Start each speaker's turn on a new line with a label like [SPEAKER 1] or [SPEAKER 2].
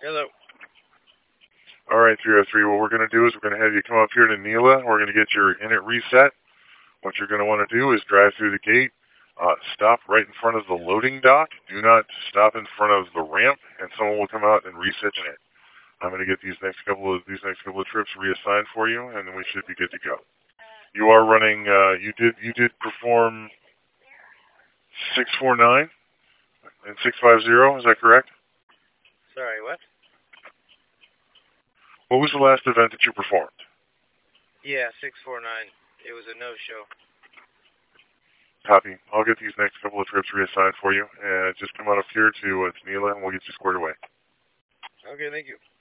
[SPEAKER 1] Hello.
[SPEAKER 2] All right, 303. What we're going to do is we're going to have you come up here to Neela. We're going to get your init reset. What you're going to want to do is drive through the gate, stop right in front of the loading dock. Do not stop in front of the ramp, and someone will come out and reset your init. I'm going to get these next couple of trips reassigned for you, and then we should be good to go. You are running. You did perform 649 and 650. Is that correct?
[SPEAKER 1] Sorry, what?
[SPEAKER 2] What was the last event that you performed?
[SPEAKER 1] Yeah, 649. It was a no-show.
[SPEAKER 2] Copy. I'll get these next couple of trips reassigned for you, and just come on up here to Neela, and we'll get you squared away.
[SPEAKER 1] Okay, thank you.